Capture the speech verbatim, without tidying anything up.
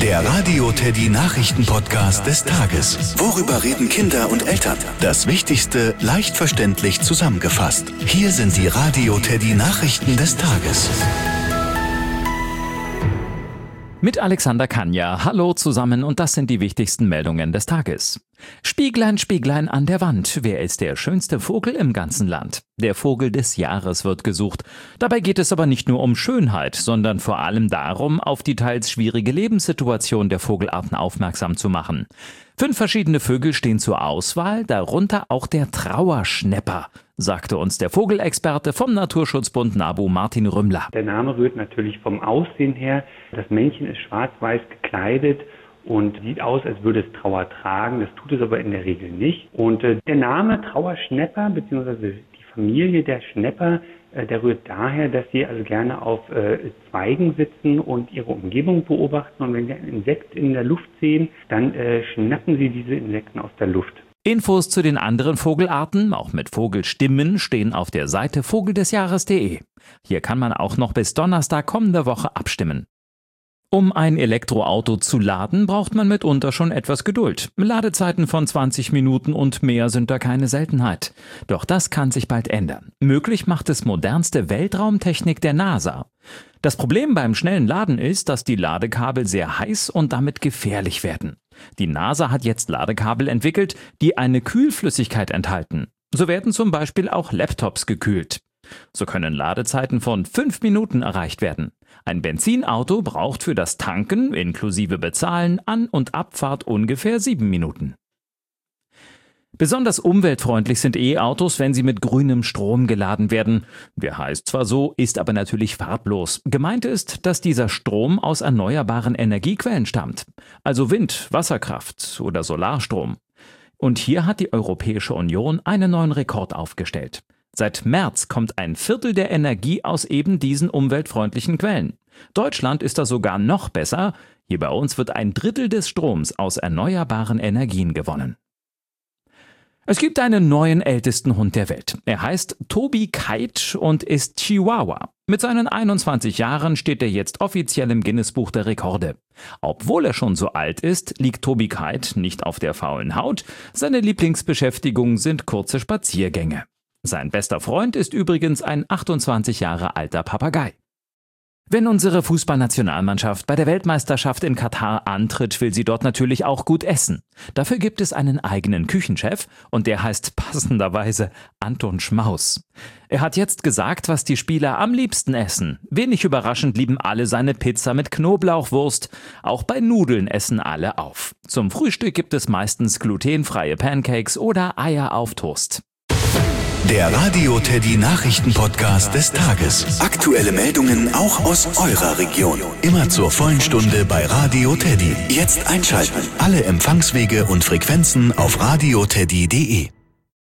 Der Radio Teddy Nachrichten-Podcast des Tages. Worüber reden Kinder und Eltern? Das Wichtigste leicht verständlich zusammengefasst. Hier sind die Radio Teddy Nachrichten des Tages. Mit Alexander Kanja. Hallo zusammen und das sind die wichtigsten Meldungen des Tages. Spieglein, Spieglein an der Wand. Wer ist der schönste Vogel im ganzen Land? Der Vogel des Jahres wird gesucht. Dabei geht es aber nicht nur um Schönheit, sondern vor allem darum, auf die teils schwierige Lebenssituation der Vogelarten aufmerksam zu machen. Fünf verschiedene Vögel stehen zur Auswahl, darunter auch der Trauerschnäpper, sagte uns der Vogelexperte vom Naturschutzbund NABU Martin Rümmler. Der Name rührt natürlich vom Aussehen her. Das Männchen ist schwarz-weiß gekleidet und sieht aus, als würde es Trauer tragen. Das tut es aber in der Regel nicht. Und äh, der Name Trauerschnäpper bzw. die Familie der Schnäpper, äh, der rührt daher, dass sie also gerne auf äh, Zweigen sitzen und ihre Umgebung beobachten. Und wenn sie ein Insekt in der Luft sehen, dann äh, schnappen sie diese Insekten aus der Luft. Infos zu den anderen Vogelarten, auch mit Vogelstimmen, stehen auf der Seite vogeldesjahres punkt de. Hier kann man auch noch bis Donnerstag kommende Woche abstimmen. Um ein Elektroauto zu laden, braucht man mitunter schon etwas Geduld. Ladezeiten von zwanzig Minuten und mehr sind da keine Seltenheit. Doch das kann sich bald ändern. Möglich macht es modernste Weltraumtechnik der NASA. Das Problem beim schnellen Laden ist, dass die Ladekabel sehr heiß und damit gefährlich werden. Die NASA hat jetzt Ladekabel entwickelt, die eine Kühlflüssigkeit enthalten. So werden zum Beispiel auch Laptops gekühlt. So können Ladezeiten von fünf Minuten erreicht werden. Ein Benzinauto braucht für das Tanken inklusive Bezahlen, An- und Abfahrt ungefähr sieben Minuten. Besonders umweltfreundlich sind E-Autos, wenn sie mit grünem Strom geladen werden. Wer heißt zwar so, ist aber natürlich farblos. Gemeint ist, dass dieser Strom aus erneuerbaren Energiequellen stammt. Also Wind, Wasserkraft oder Solarstrom. Und hier hat die Europäische Union einen neuen Rekord aufgestellt. Seit März kommt ein Viertel der Energie aus eben diesen umweltfreundlichen Quellen. Deutschland ist da sogar noch besser. Hier bei uns wird ein Drittel des Stroms aus erneuerbaren Energien gewonnen. Es gibt einen neuen ältesten Hund der Welt. Er heißt Toby Keith und ist Chihuahua. Mit seinen einundzwanzig Jahren steht er jetzt offiziell im Guinness-Buch der Rekorde. Obwohl er schon so alt ist, liegt Toby Keith nicht auf der faulen Haut. Seine Lieblingsbeschäftigung sind kurze Spaziergänge. Sein bester Freund ist übrigens ein achtundzwanzig Jahre alter Papagei. Wenn unsere Fußballnationalmannschaft bei der Weltmeisterschaft in Katar antritt, will sie dort natürlich auch gut essen. Dafür gibt es einen eigenen Küchenchef und der heißt passenderweise Anton Schmaus. Er hat jetzt gesagt, was die Spieler am liebsten essen. Wenig überraschend lieben alle seine Pizza mit Knoblauchwurst. Auch bei Nudeln essen alle auf. Zum Frühstück gibt es meistens glutenfreie Pancakes oder Eier auf Toast. Der Radio Teddy Nachrichten-Podcast des Tages. Aktuelle Meldungen auch aus eurer Region. Immer zur vollen Stunde bei Radio Teddy. Jetzt einschalten. Alle Empfangswege und Frequenzen auf radio teddy punkt de.